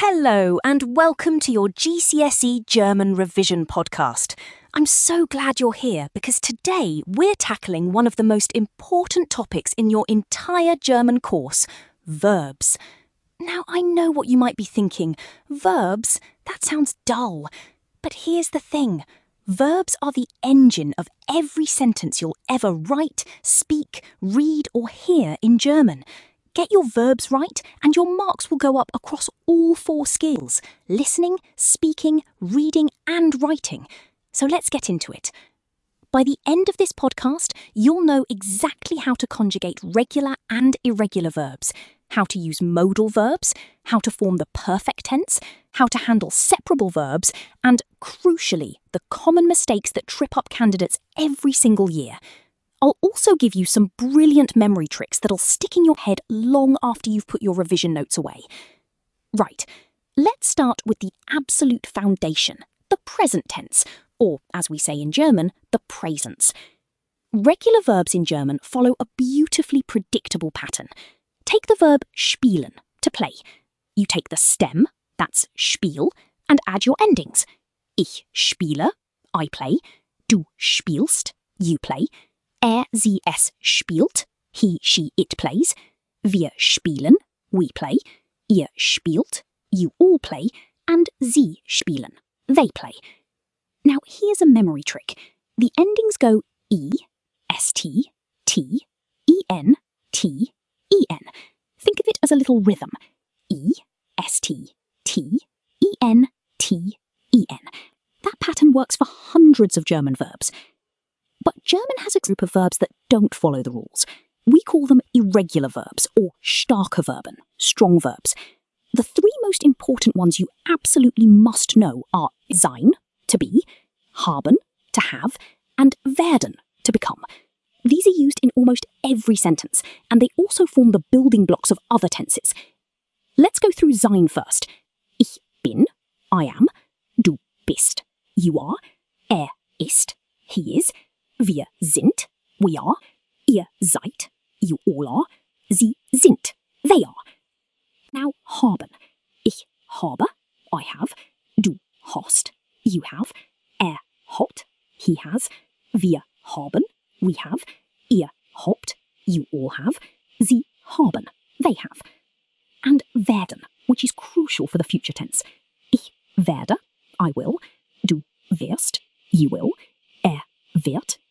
Hello and welcome to your GCSE German Revision podcast. I'm so glad you're here because today we're tackling one of the most important topics in your entire German course, verbs. Now, I know what you might be thinking. Verbs? That sounds dull. But here's the thing. Verbs are the engine of every sentence you'll ever write, speak, read or hear in German. Get your verbs right and your marks will go up across all 4 skills: listening, speaking, reading and writing. So let's get into it. By the end of this podcast, you'll know exactly how to conjugate regular and irregular verbs, how to use modal verbs, how to form the perfect tense, how to handle separable verbs, and, crucially, the common mistakes that trip up candidates every single year. I'll also give you some brilliant memory tricks that'll stick in your head long after you've put your revision notes away. Right, let's start with the absolute foundation, the present tense, or, as we say in German, the Präsens. Regular verbs in German follow a beautifully predictable pattern. Take the verb spielen, to play. You take the stem, that's spiel, and add your endings. Ich spiele, I play. Du spielst, you play. Sie, es spielt, he, she, it plays. Wir spielen, we play. Ihr spielt, you all play. And sie spielen, they play. Now here's a memory trick. The endings go E, st, t, en, t, en. Think of it as a little rhythm. E, st, t, en, t, en. That pattern works for hundreds of German verbs. But German has a group of verbs that don't follow the rules. We call them irregular verbs, or starke Verben, strong verbs. The 3 most important ones you absolutely must know are sein, to be, haben, to have, and werden, to become. These are used in almost every sentence, and they also form the building blocks of other tenses. Let's go through sein first. Ich bin, I am. Du bist, you are. Ist, he is. Wir sind, we are. Ihr seid, you all are. Sie sind, they are. Now haben. Ich habe, I have. Du hast, you have. Hat, he has. Wir haben, we have. Ihr habt, you all have. Sie haben, they have. And werden, which is crucial for the future tense. Ich werde, I will. Du wirst, you will. Wird,